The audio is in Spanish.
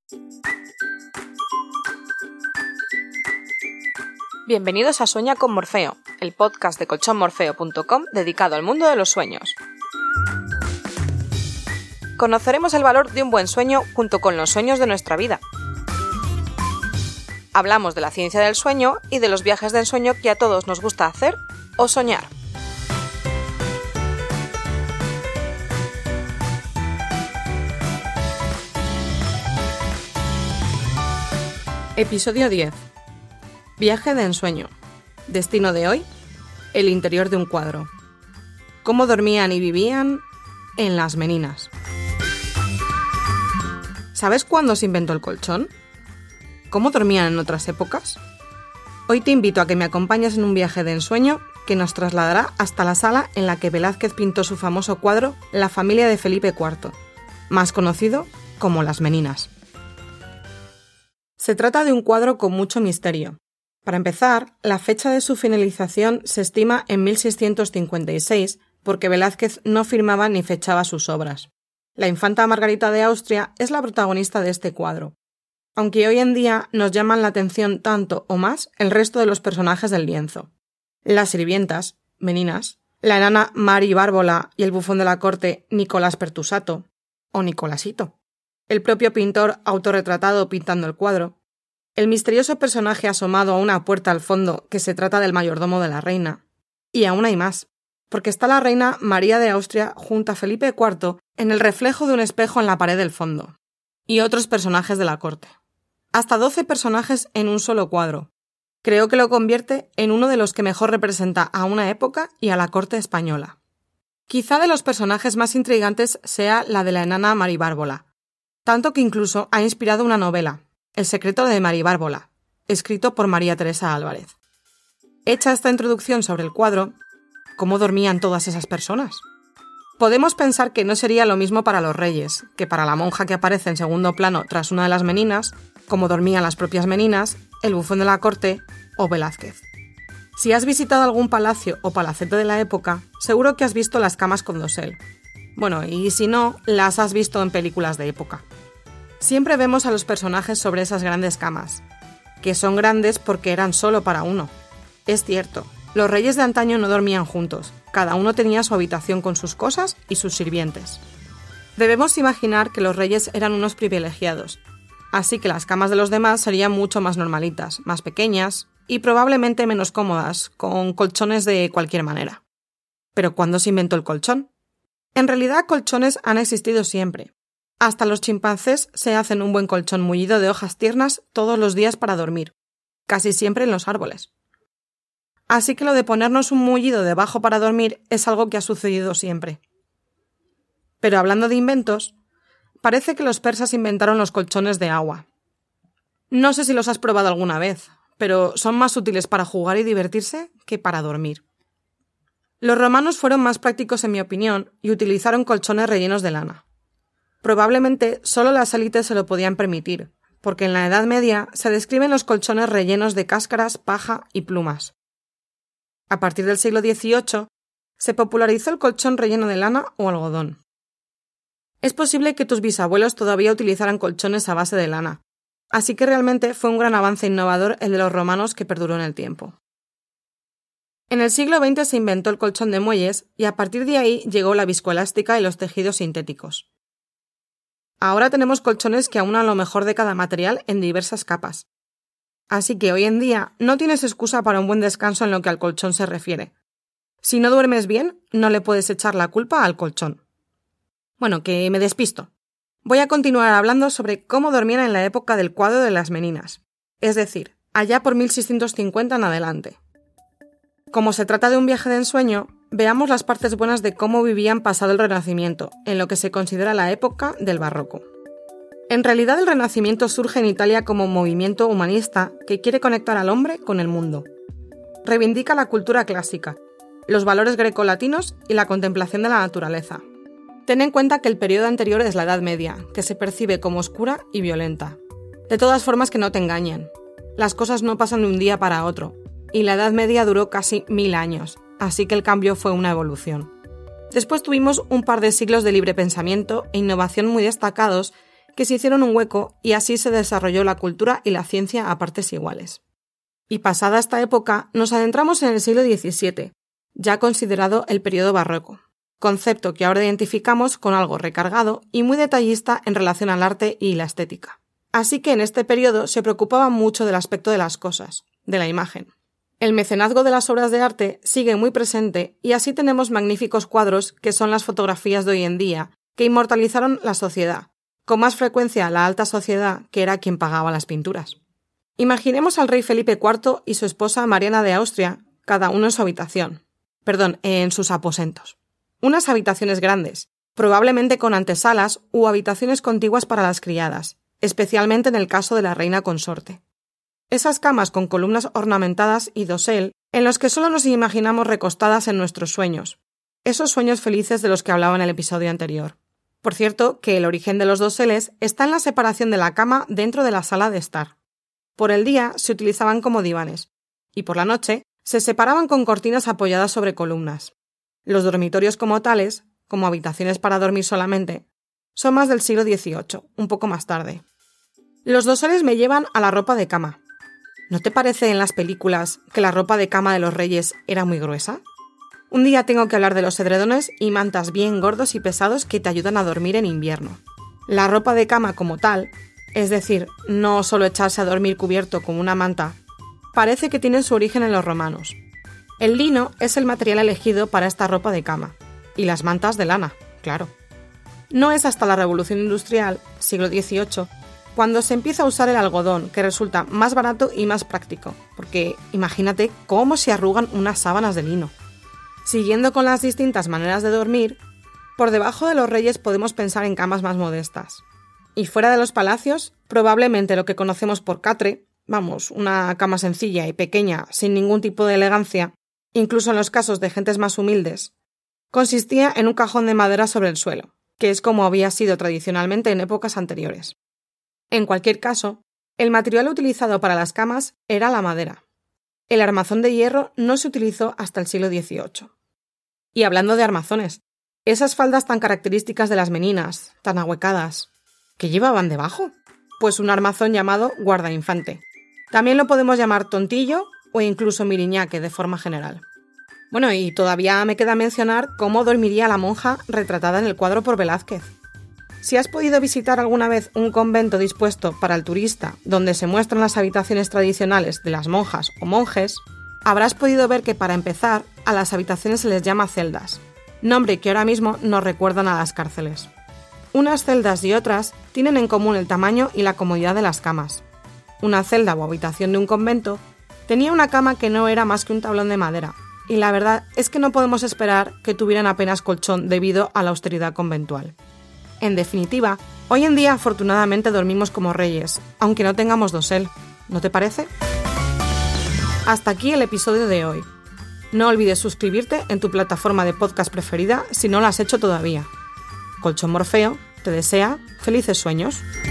Bienvenidos a Sueña con Morfeo, el podcast de colchonmorfeo.com dedicado al mundo de los sueños. Conoceremos el valor de un buen sueño junto con los sueños de nuestra vida. Hablamos de la ciencia del sueño y de los viajes de ensueño que a todos nos gusta hacer o soñar. Episodio 10. Viaje de ensueño. Destino de hoy: el interior de un cuadro. ¿Cómo dormían y vivían en las Meninas? ¿Sabes cuándo se inventó el colchón? ¿Cómo dormían en otras épocas? Hoy te invito a que me acompañes en un viaje de ensueño que nos trasladará hasta la sala en la que Velázquez pintó su famoso cuadro La familia de Felipe IV, más conocido como Las Meninas. Se trata de un cuadro con mucho misterio. Para empezar, la fecha de su finalización se estima en 1656 porque Velázquez no firmaba ni fechaba sus obras. La infanta Margarita de Austria es la protagonista de este cuadro, aunque hoy en día nos llaman la atención tanto o más el resto de los personajes del lienzo. Las sirvientas, Meninas, la enana Mari Bárbola y el bufón de la corte Nicolás Pertusato, o Nicolasito, el propio pintor autorretratado pintando el cuadro, el misterioso personaje asomado a una puerta al fondo que se trata del mayordomo de la reina. Y aún hay más, porque está la reina María de Austria junto a Felipe IV en el reflejo de un espejo en la pared del fondo, y otros personajes de la corte. Hasta 12 personajes en un solo cuadro. Creo que lo convierte en uno de los que mejor representa a una época y a la corte española. Quizá de los personajes más intrigantes sea la de la enana Mari Bárbola, tanto que incluso ha inspirado una novela, El secreto de Mari Bárbola, escrito por María Teresa Álvarez. Hecha esta introducción sobre el cuadro, ¿cómo dormían todas esas personas? Podemos pensar que no sería lo mismo para los reyes, que para la monja que aparece en segundo plano tras una de las Meninas, como dormían las propias Meninas, el bufón de la corte o Velázquez. Si has visitado algún palacio o palacete de la época, seguro que has visto las camas con dosel. Bueno, y si no, las has visto en películas de época. Siempre vemos a los personajes sobre esas grandes camas, que son grandes porque eran solo para uno. Es cierto, los reyes de antaño no dormían juntos, cada uno tenía su habitación con sus cosas y sus sirvientes. Debemos imaginar que los reyes eran unos privilegiados, así que las camas de los demás serían mucho más normalitas, más pequeñas y probablemente menos cómodas, con colchones de cualquier manera. ¿Pero cuándo se inventó el colchón? En realidad, colchones han existido siempre. Hasta los chimpancés se hacen un buen colchón mullido de hojas tiernas todos los días para dormir, casi siempre en los árboles. Así que lo de ponernos un mullido debajo para dormir es algo que ha sucedido siempre. Pero hablando de inventos, parece que los persas inventaron los colchones de agua. No sé si los has probado alguna vez, pero son más útiles para jugar y divertirse que para dormir. Los romanos fueron más prácticos en mi opinión y utilizaron colchones rellenos de lana. Probablemente solo las élites se lo podían permitir, porque en la Edad Media se describen los colchones rellenos de cáscaras, paja y plumas. A partir del siglo XVIII se popularizó el colchón relleno de lana o algodón. Es posible que tus bisabuelos todavía utilizaran colchones a base de lana, así que realmente fue un gran avance innovador el de los romanos que perduró en el tiempo. En el siglo XX se inventó el colchón de muelles y a partir de ahí llegó la viscoelástica y los tejidos sintéticos. Ahora tenemos colchones que aunan lo mejor de cada material en diversas capas. Así que hoy en día no tienes excusa para un buen descanso en lo que al colchón se refiere. Si no duermes bien, no le puedes echar la culpa al colchón. Bueno, que me despisto. Voy a continuar hablando sobre cómo dormían en la época del cuadro de las Meninas, es decir, allá por 1650 en adelante. Como se trata de un viaje de ensueño, veamos las partes buenas de cómo vivían pasado el Renacimiento, en lo que se considera la época del Barroco. En realidad el Renacimiento surge en Italia como un movimiento humanista que quiere conectar al hombre con el mundo. Reivindica la cultura clásica, los valores grecolatinos y la contemplación de la naturaleza. Ten en cuenta que el periodo anterior es la Edad Media, que se percibe como oscura y violenta. De todas formas, que no te engañen. Las cosas no pasan de un día para otro, y la Edad Media duró casi 1000 años, así que el cambio fue una evolución. Después tuvimos un par de siglos de libre pensamiento e innovación muy destacados que se hicieron un hueco y así se desarrolló la cultura y la ciencia a partes iguales. Y pasada esta época, nos adentramos en el siglo XVII, ya considerado el periodo barroco, concepto que ahora identificamos con algo recargado y muy detallista en relación al arte y la estética. Así que en este periodo se preocupaba mucho del aspecto de las cosas, de la imagen. El mecenazgo de las obras de arte sigue muy presente y así tenemos magníficos cuadros que son las fotografías de hoy en día, que inmortalizaron la sociedad, con más frecuencia la alta sociedad, que era quien pagaba las pinturas. Imaginemos al rey Felipe IV y su esposa Mariana de Austria, cada uno en su habitación. En sus aposentos. Unas habitaciones grandes, probablemente con antesalas u habitaciones contiguas para las criadas, especialmente en el caso de la reina consorte. Esas camas con columnas ornamentadas y dosel, en los que solo nos imaginamos recostadas en nuestros sueños. Esos sueños felices de los que hablaba en el episodio anterior. Por cierto, que el origen de los doseles está en la separación de la cama dentro de la sala de estar. Por el día se utilizaban como divanes, y por la noche se separaban con cortinas apoyadas sobre columnas. Los dormitorios como tales, como habitaciones para dormir solamente, son más del siglo XVIII, un poco más tarde. Los doseles me llevan a la ropa de cama. ¿No te parece en las películas que la ropa de cama de los reyes era muy gruesa? Un día tengo que hablar de los edredones y mantas bien gordos y pesados que te ayudan a dormir en invierno. La ropa de cama como tal, es decir, no solo echarse a dormir cubierto con una manta, parece que tiene su origen en los romanos. El lino es el material elegido para esta ropa de cama, y las mantas de lana, claro. No es hasta la Revolución Industrial, siglo XVIII, cuando se empieza a usar el algodón, que resulta más barato y más práctico, porque imagínate cómo se arrugan unas sábanas de lino. Siguiendo con las distintas maneras de dormir, por debajo de los reyes podemos pensar en camas más modestas. Y fuera de los palacios, probablemente lo que conocemos por catre, una cama sencilla y pequeña, sin ningún tipo de elegancia, incluso en los casos de gentes más humildes, consistía en un cajón de madera sobre el suelo, que es como había sido tradicionalmente en épocas anteriores. En cualquier caso, el material utilizado para las camas era la madera. El armazón de hierro no se utilizó hasta el siglo XVIII. Y hablando de armazones, esas faldas tan características de las meninas, tan ahuecadas, ¿qué llevaban debajo? Pues un armazón llamado guardainfante. También lo podemos llamar tontillo o incluso miriñaque de forma general. Y todavía me queda mencionar cómo dormiría la monja retratada en el cuadro por Velázquez. Si has podido visitar alguna vez un convento dispuesto para el turista, donde se muestran las habitaciones tradicionales de las monjas o monjes, habrás podido ver que para empezar a las habitaciones se les llama celdas, nombre que ahora mismo nos recuerdan a las cárceles. Unas celdas y otras tienen en común el tamaño y la comodidad de las camas. Una celda o habitación de un convento tenía una cama que no era más que un tablón de madera, y la verdad es que no podemos esperar que tuvieran apenas colchón debido a la austeridad conventual. En definitiva, hoy en día afortunadamente dormimos como reyes, aunque no tengamos dosel, ¿no te parece? Hasta aquí el episodio de hoy. No olvides suscribirte en tu plataforma de podcast preferida si no lo has hecho todavía. Colchón Morfeo te desea felices sueños.